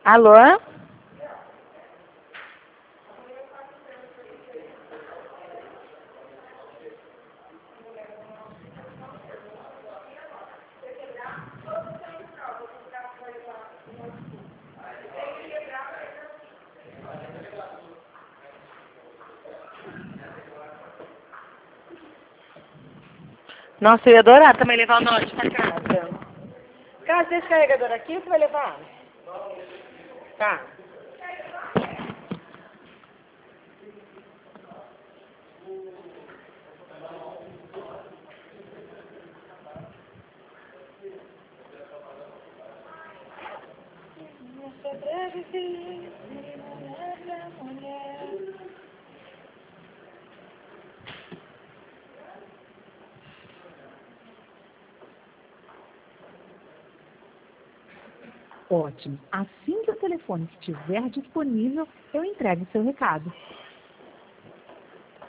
Alô? Nossa, eu ia adorar também levar o Note pra casa. Cara, deixa esse carregador aqui ou você vai levar? Tá. Ótimo. Assim que o telefone estiver disponível, eu entrego o seu recado.